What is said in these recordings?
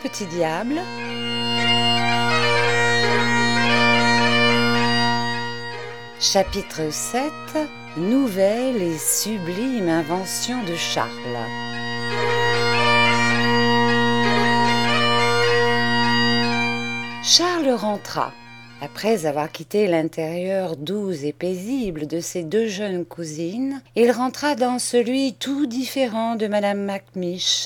petit diable. Chapitre 7. Nouvelle et sublime invention de Charles. Charles rentra. Après avoir quitté l'intérieur doux et paisible de ses deux jeunes cousines, il rentra dans celui tout différent de Madame Macmiche.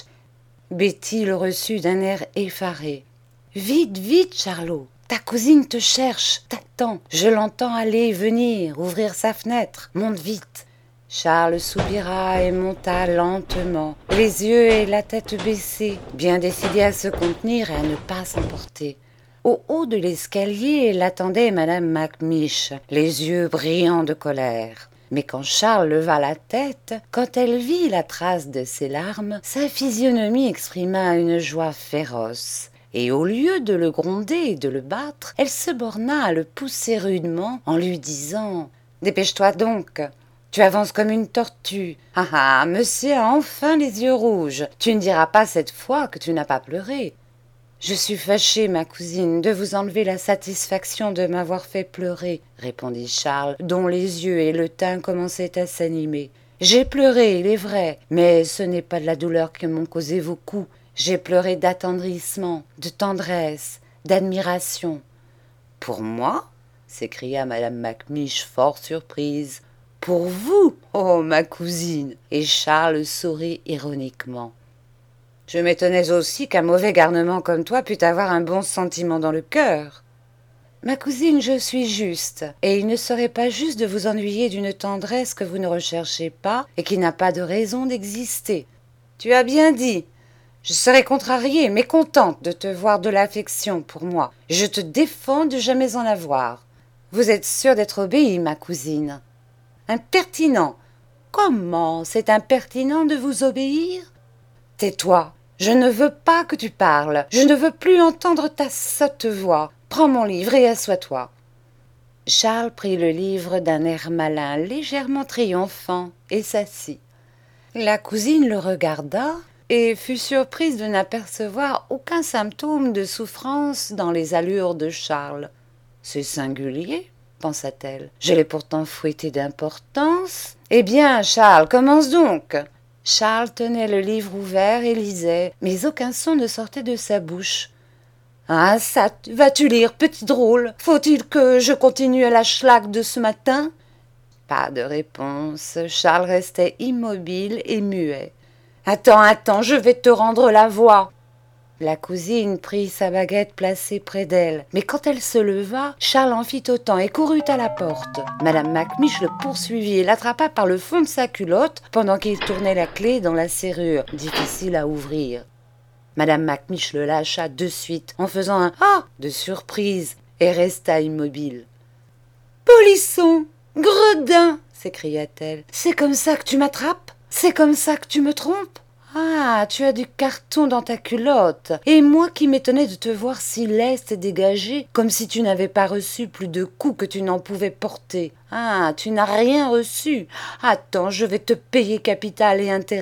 Betty le reçut d'un air effaré. « Vite, vite, Charlot, ta cousine te cherche, t'attend. Je l'entends aller et venir, ouvrir sa fenêtre. Monte vite. » Charles soupira et monta lentement, les yeux et la tête baissés, bien décidé à se contenir et à ne pas s'emporter. Au haut de l'escalier l'attendait Madame Macmiche, les yeux brillants de colère. Mais quand Charles leva la tête, quand elle vit la trace de ses larmes, sa physionomie exprima une joie féroce. Et au lieu de le gronder et de le battre, elle se borna à le pousser rudement en lui disant « Dépêche-toi donc, tu avances comme une tortue. Ah ah, monsieur a enfin les yeux rouges. Tu ne diras pas cette fois que tu n'as pas pleuré. » « Je suis fâchée, ma cousine, de vous enlever la satisfaction de m'avoir fait pleurer, » répondit Charles, dont les yeux et le teint commençaient à s'animer. « J'ai pleuré, il est vrai, mais ce n'est pas de la douleur que m'ont causé vos coups. J'ai pleuré d'attendrissement, de tendresse, d'admiration. »« Pour moi ?» s'écria Madame Macmiche, fort surprise. « Pour vous, oh ma cousine !» Et Charles sourit ironiquement. Je m'étonnais aussi qu'un mauvais garnement comme toi pût avoir un bon sentiment dans le cœur. Ma cousine, je suis juste, et il ne serait pas juste de vous ennuyer d'une tendresse que vous ne recherchez pas et qui n'a pas de raison d'exister. Tu as bien dit. Je serais contrariée, mais contente de te voir de l'affection pour moi. Je te défends de jamais en avoir. Vous êtes sûre d'être obéie, ma cousine. Impertinent. Comment, c'est impertinent de vous obéir? Tais-toi. Je ne veux pas que tu parles. Je ne veux plus entendre ta sotte voix. Prends mon livre et assois-toi. Charles prit le livre d'un air malin, légèrement triomphant, et s'assit. La cousine le regarda et fut surprise de n'apercevoir aucun symptôme de souffrance dans les allures de Charles. « C'est singulier, » pensa-t-elle. « Je l'ai pourtant fouetté d'importance. Eh bien, Charles, commence donc. » Charles tenait le livre ouvert et lisait, mais aucun son ne sortait de sa bouche. « Ah, ça, vas-tu lire, petit drôle? Faut-il que je continue à la schlague de ce matin ?» Pas de réponse. Charles restait immobile et muet. « Attends, je vais te rendre la voix. » La cousine prit sa baguette placée près d'elle, mais quand elle se leva, Charles en fit autant et courut à la porte. Madame Macmiche le poursuivit et l'attrapa par le fond de sa culotte pendant qu'il tournait la clé dans la serrure, difficile à ouvrir. Madame Macmiche le lâcha de suite en faisant un « Ah !» de surprise et resta immobile. « Polisson, gredin !» s'écria-t-elle. « C'est comme ça que tu m'attrapes? C'est comme ça que tu me trompes? Ah, tu as du carton dans ta culotte, et moi qui m'étonnais de te voir si leste et dégagée, comme si tu n'avais pas reçu plus de coups que tu n'en pouvais porter. Ah, tu n'as rien reçu. Attends, je vais te payer capital et intérêt. »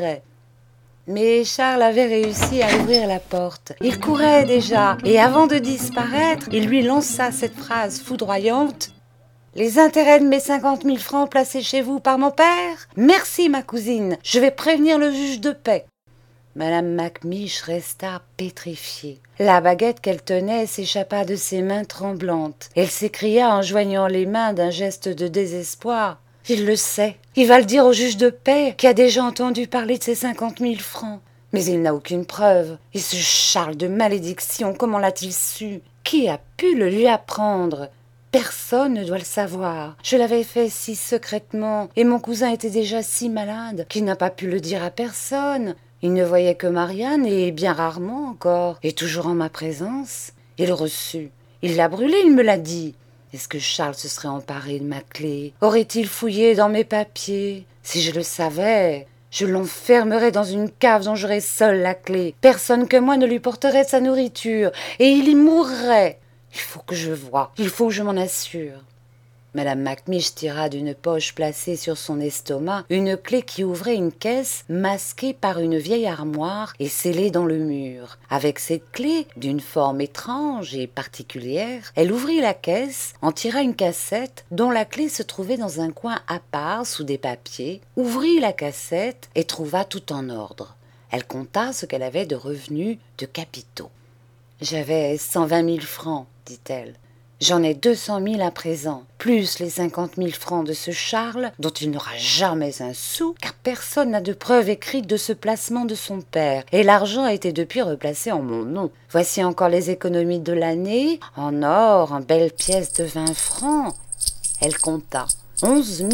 Mais Charles avait réussi à ouvrir la porte. Il courait déjà, et avant de disparaître, il lui lança cette phrase foudroyante. « Les intérêts de mes 50 000 francs placés chez vous par mon père? Merci, ma cousine, je vais prévenir le juge de paix. » Madame Macmiche resta pétrifiée. La baguette qu'elle tenait s'échappa de ses mains tremblantes. Elle s'écria en joignant les mains d'un geste de désespoir. « Il le sait. Il va le dire au juge de paix qui a déjà entendu parler de ses 50 000 francs. Mais il n'a aucune preuve. Et ce Charles de malédiction, comment l'a-t-il su? Qui a pu le lui apprendre? Personne ne doit le savoir. Je l'avais fait si secrètement, et mon cousin était déjà si malade qu'il n'a pas pu le dire à personne. Il ne voyait que Marianne, et bien rarement encore, et toujours en ma présence. Il reçut. Il l'a brûlée, il me l'a dit. Est-ce que Charles se serait emparé de ma clé? Aurait-il fouillé dans mes papiers? Si je le savais, je l'enfermerais dans une cave dont j'aurais seule la clé. Personne que moi ne lui porterait sa nourriture, et il y mourrait. Il faut que je voie, il faut que je m'en assure. Madame Macmiche tira d'une poche placée sur son estomac une clé qui ouvrait une caisse masquée par une vieille armoire et scellée dans le mur. Avec cette clé, d'une forme étrange et particulière, elle ouvrit la caisse, en tira une cassette dont la clé se trouvait dans un coin à part sous des papiers, ouvrit la cassette et trouva tout en ordre. Elle compta ce qu'elle avait de revenus de capitaux. « J'avais 120 000 francs, dit-elle. J'en ai 200 000 à présent, plus les 50 000 francs de ce Charles, dont il n'aura jamais un sou, car personne n'a de preuve écrite de ce placement de son père, et l'argent a été depuis replacé en mon nom. Voici encore les économies de l'année, en or, en belles pièces de 20 francs. » Elle compta. 11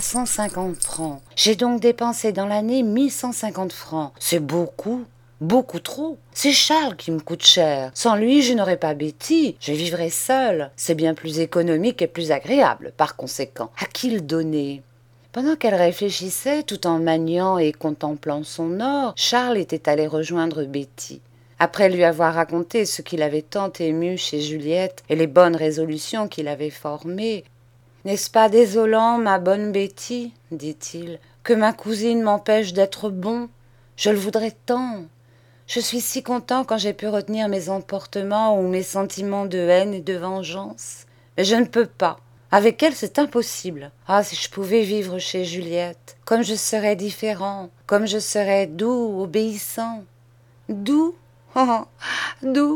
350 francs. J'ai donc dépensé dans l'année 1150 francs. C'est beaucoup. Beaucoup trop. C'est Charles qui me coûte cher. Sans lui, je n'aurais pas Betty. Je vivrais seule. C'est bien plus économique et plus agréable, par conséquent. À qui le donner ? Pendant qu'elle réfléchissait, tout en maniant et contemplant son or, Charles était allé rejoindre Betty. Après lui avoir raconté ce qui l'avait tant ému chez Juliette et les bonnes résolutions qu'il avait formées, « N'est-ce pas désolant, ma bonne Betty, dit-il, que ma cousine m'empêche d'être bon ? Je le voudrais tant. Je suis si content quand j'ai pu retenir mes emportements ou mes sentiments de haine et de vengeance. Mais je ne peux pas. Avec elle, c'est impossible. Ah, si je pouvais vivre chez Juliette, comme je serais différent, comme je serais doux, obéissant. Doux ? Oh, doux ?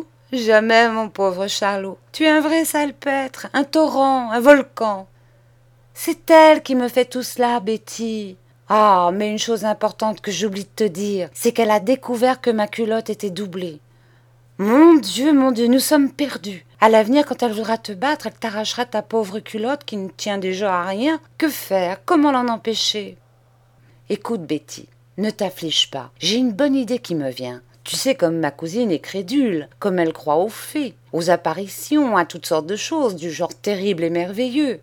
Jamais, mon pauvre Charlot. Tu es un vrai salpêtre, un torrent, un volcan. C'est elle qui me fait tout cela, Betty. Ah, mais une chose importante que j'oublie de te dire, c'est qu'elle a découvert que ma culotte était doublée. Mon Dieu, nous sommes perdus. À l'avenir, quand elle voudra te battre, elle t'arrachera ta pauvre culotte qui ne tient déjà à rien. Que faire ? Comment l'en empêcher ? Écoute, Betty, ne t'afflige pas. J'ai une bonne idée qui me vient. Tu sais comme ma cousine est crédule, comme elle croit aux fées, aux apparitions, à toutes sortes de choses, du genre terrible et merveilleux.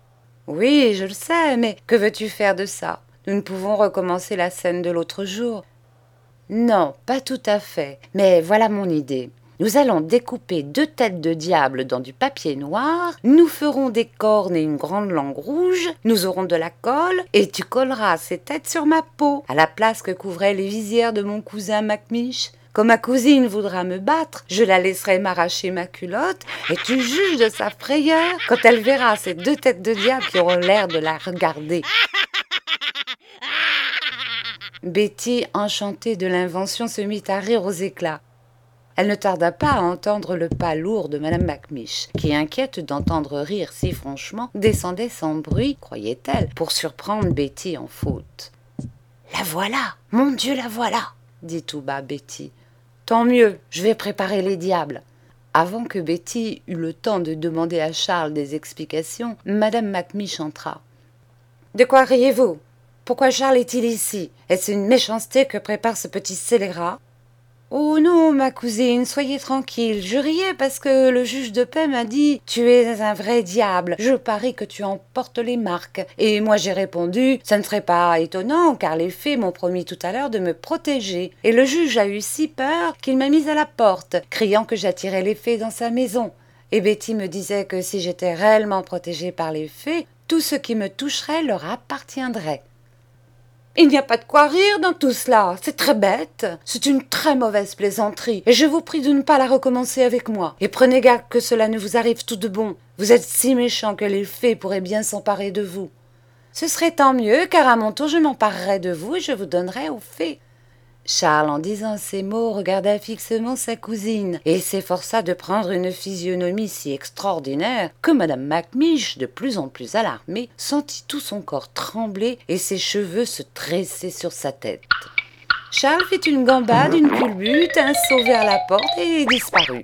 Oui, je le sais, mais que veux-tu faire de ça ? Nous ne pouvons recommencer la scène de l'autre jour. Non, pas tout à fait, mais voilà mon idée. Nous allons découper 2 têtes de diable dans du papier noir, nous ferons des cornes et une grande langue rouge, nous aurons de la colle, et tu colleras ces têtes sur ma peau, à la place que couvraient les visières de mon cousin Macmiche. Quand ma cousine voudra me battre, je la laisserai m'arracher ma culotte, et tu juges de sa frayeur quand elle verra ces 2 têtes de diable qui auront l'air de la regarder. Betty, enchantée de l'invention, se mit à rire aux éclats. Elle ne tarda pas à entendre le pas lourd de madame Macmiche, qui, inquiète d'entendre rire si franchement, descendait sans bruit, croyait-elle, pour surprendre Betty en faute. « La voilà, mon Dieu, la voilà !» dit tout bas Betty. « Tant mieux, je vais préparer les diables. » Avant que Betty eût le temps de demander à Charles des explications, madame Macmiche entra. « De quoi riez-vous ? Pourquoi Charles est-il ici ? Est-ce une méchanceté que prépare ce petit scélérat ? » « Oh non, ma cousine, soyez tranquille. Je riais parce que le juge de paix m'a dit « Tu es un vrai diable, je parie que tu en portes les marques. » Et moi j'ai répondu « Ça ne serait pas étonnant, car les fées m'ont promis tout à l'heure de me protéger. » Et le juge a eu si peur qu'il m'a mise à la porte, criant que j'attirais les fées dans sa maison. Et Betty me disait que si j'étais réellement protégée par les fées, tout ce qui me toucherait leur appartiendrait. Il n'y a pas de quoi rire dans tout cela, c'est très bête. C'est une très mauvaise plaisanterie, et je vous prie de ne pas la recommencer avec moi. Et prenez garde que cela ne vous arrive tout de bon. Vous êtes si méchant que les fées pourraient bien s'emparer de vous. Ce serait tant mieux, car à mon tour je m'emparerai de vous et je vous donnerai aux fées. Charles, en disant ces mots, regarda fixement sa cousine et s'efforça de prendre une physionomie si extraordinaire que madame Macmiche, de plus en plus alarmée, sentit tout son corps trembler et ses cheveux se tresser sur sa tête. Charles fit une gambade, une culbute, un saut vers la porte et disparut.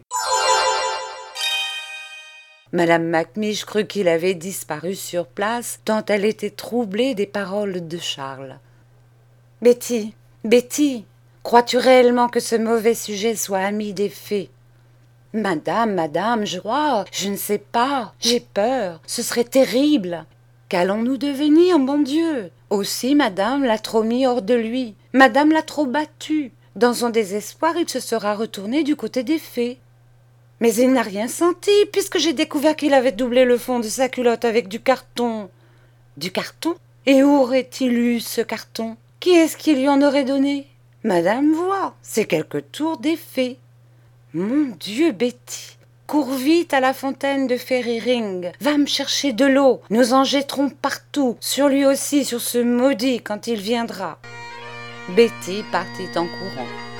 Madame Macmiche crut qu'il avait disparu sur place, tant elle était troublée des paroles de Charles. « Betty, Betty, crois-tu réellement que ce mauvais sujet soit ami des fées ? » « Madame, je ne sais pas, j'ai peur, ce serait terrible. Qu'allons-nous devenir, mon Dieu ? Aussi, madame l'a trop mis hors de lui, madame l'a trop battu. Dans son désespoir, il se sera retourné du côté des fées. » « Mais il n'a rien senti, puisque j'ai découvert qu'il avait doublé le fond de sa culotte avec du carton. Du carton? Et où aurait-il eu ce carton? Qui est-ce qui lui en aurait donné? Madame voit, c'est quelque tour des fées. Mon Dieu, Betty, cours vite à la fontaine de Fairy Ring. Va me chercher de l'eau. Nous en jetterons partout, sur lui aussi, sur ce maudit, quand il viendra. Betty partit en courant.